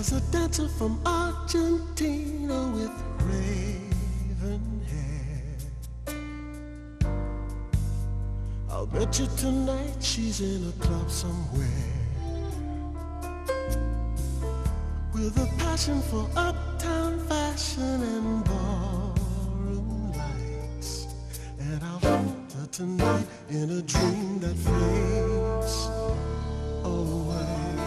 There's a dancer from Argentina with raven hair. I'll bet you tonight she's in a club somewhere, with a passion for uptown fashion and ballroom lights. And I'll hold her tonight in a dream that fades away.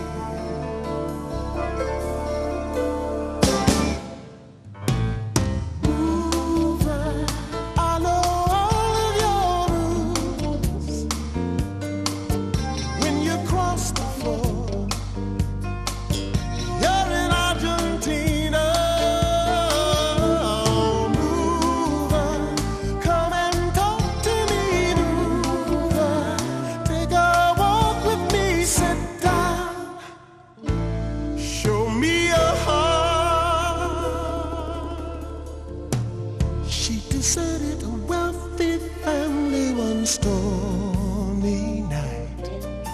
Deserted a wealthy family one stormy night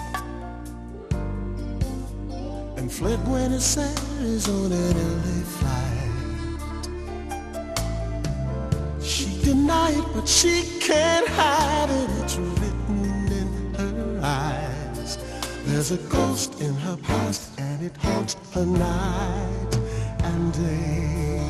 and fled Buenos Aires on an LA flight. She denied, but she can't hide it. It's written in her eyes. There's a ghost in her past, and it haunts her night and day.